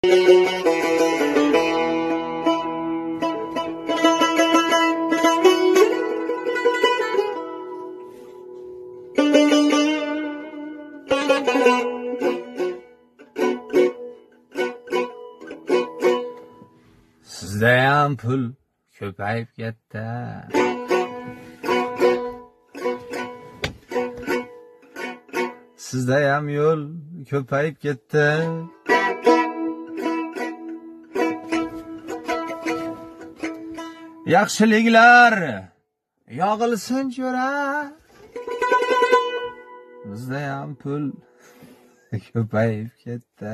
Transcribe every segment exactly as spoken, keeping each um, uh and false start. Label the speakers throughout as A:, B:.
A: Sizdayam pul ko'payib ketdi. Sizdayam yo'l ko'payib ketdi. Yaxshiliklar yog'ilsin jo'ra. Bizdayam pul ko'payib ketdi.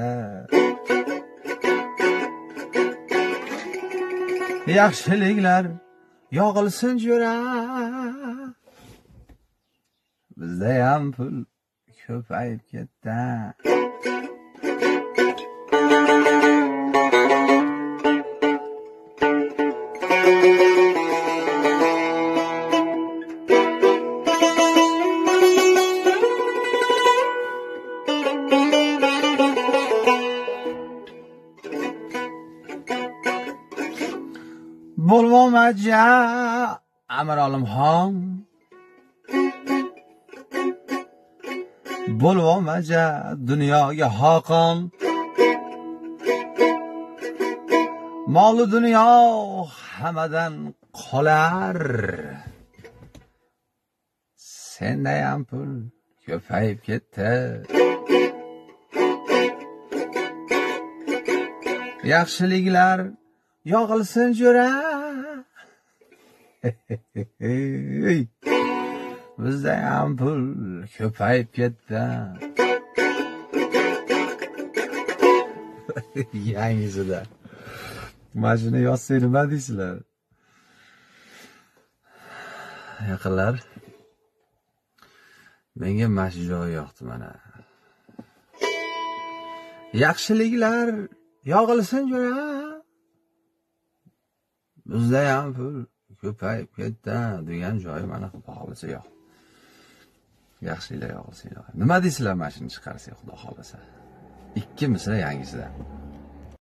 A: Yaxshiliklar yog'ilsin jo'ra. Bizdayam pul ko'payib ketdi. Bo'lvomaja Amir Olimxon, bo'lvomaja dunyoga xoqon. Mol dunyo hammadan qolar. Sendayam pul ko'payib ketdi. Yaxshiliklar yog'ilsin jo'ra. Bizdayam pul ko'payib ketdi. Yangisida. Mana shuni yozsang nima deysizlar? Yaqinlar. Menga mana shu joy yoqdi mana. Yaxshiliklar yog'ilsin jo'ra. Bizdayam pul ko'payib ketdi degan joy mana xudo xolasa yo'q. Yaxshiliklar yog'ilsin. Nima deysizlar mana shuni chiqarsak xudo xolasa? Ikki misra yangisida.